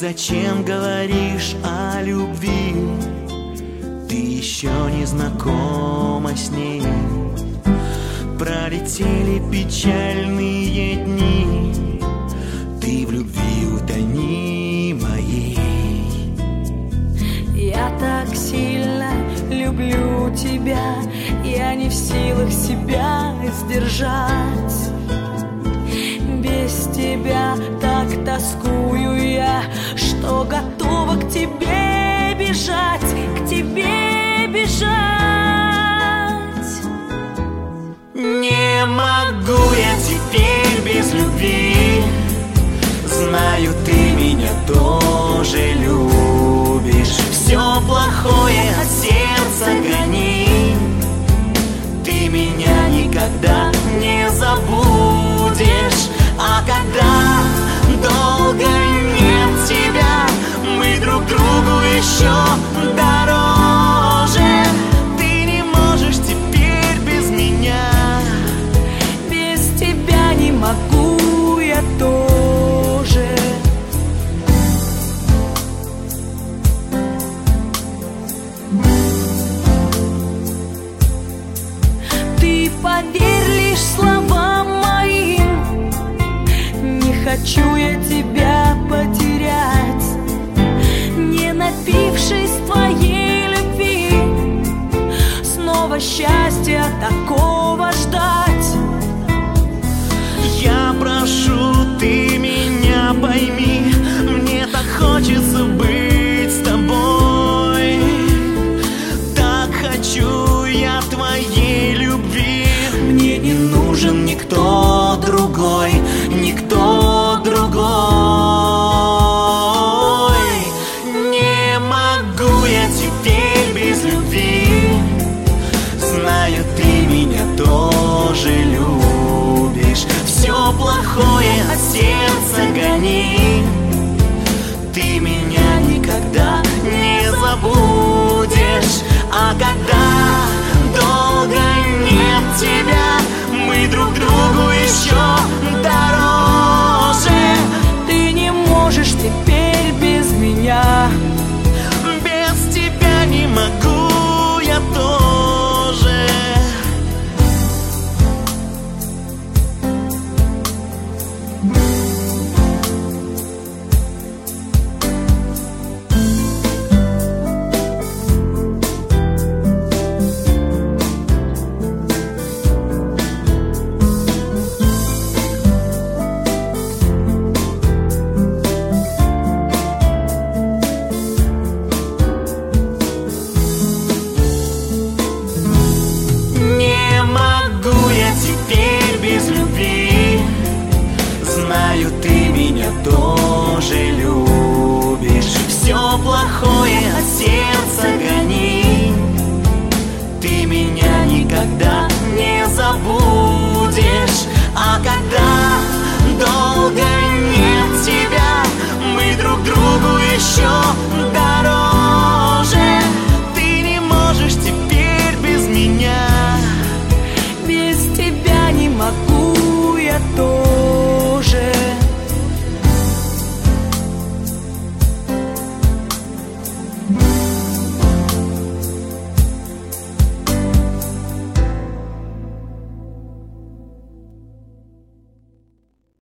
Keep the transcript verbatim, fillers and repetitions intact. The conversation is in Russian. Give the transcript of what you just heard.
зачем говоришь о любви? Ты еще не знакома с ней. Пролетели печальные дни, ты в любви утони моей. Я так сильно люблю тебя, я не в силах себя сдержать. Без тебя так тоскую я, что готова к тебе бежать, к тебе бежать. Не могу я теперь без любви. Знаю, ты меня тоже любишь. Все плохое от сердца гони. Ты меня никогда не забудешь. А когда долго нет тебя, мы друг другу еще дороже. Ты не можешь теперь без меня. Без тебя не могу я тоже. Ты поверь лишь словам моим, не хочу я тебя потерять. Не напившись твоей любви, снова счастья такого ждать. Я прошу, ты меня пойми, мне так хочется быть с тобой. Так хочу я твоей любви. Мне не нужен никто другой, никто другой. Не могу я теперь без любви. Знаю, ты меня тоже любишь. Все плохое от сердца гони. Ты меня никогда не забудешь. А когда долго нет тебя, мы друг другу еще дороже. Ты не можешь теперь без меня. Без тебя не могу я тоже. Не могу я теперь без любви. Знаю, ты меня тоже любишь. Все плохое от сердца гони. Ты меня никогда не забудешь. А когда долго нет тебя, мы друг другу еще дороже. Ты не можешь теперь без меня. Без тебя не могу я тоже.